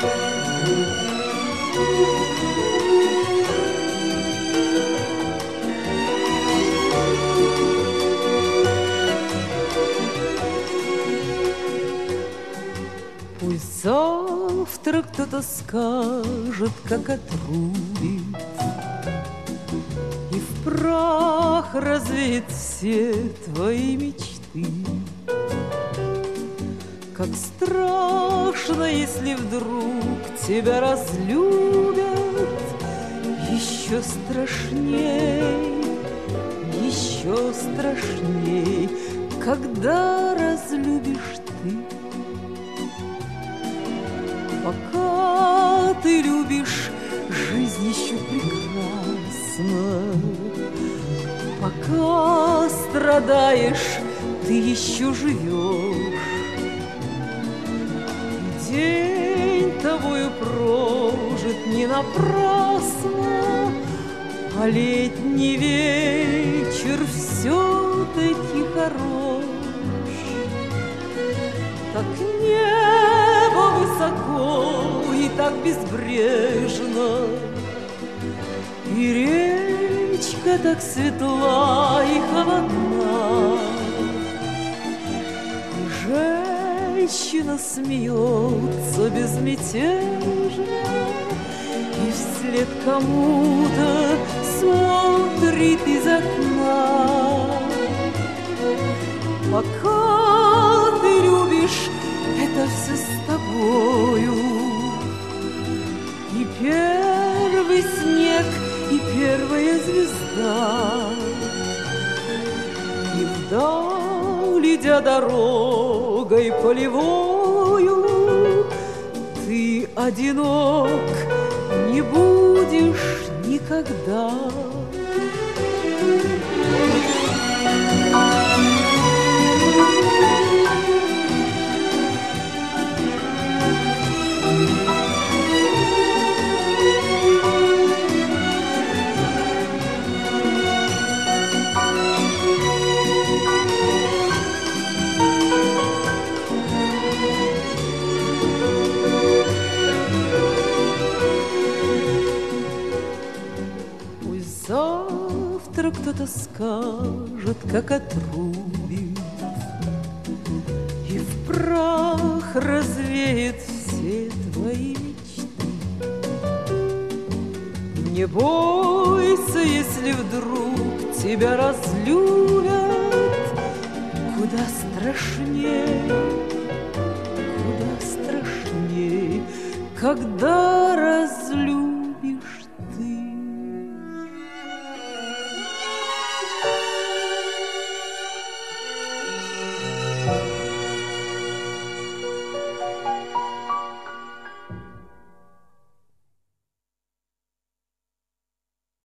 Пусть завтра кто-то скажет, как отрубит, и в прах развеет все твои мечты. Как страшно, если вдруг тебя разлюбят, еще страшней, когда разлюбишь ты. Пока ты любишь, жизнь еще прекрасна. Пока страдаешь, ты еще живешь. И день тобою прожит не напрасно, а летний вечер все-таки хорош. Так небо высоко и так безбрежно, и речка так светла и холодна, и женщина смеется безмятежно, и вслед кому-то смотрит из окна. Пока ты любишь, это все с тобою. И первый снег, и первая звезда, и вдаль, идя дорогой полевою, ты одинок не будешь никогда. Завтра кто-то скажет, как отрубит, и в прах развеет все твои мечты. Не бойся, если вдруг тебя разлюбят, куда страшней, когда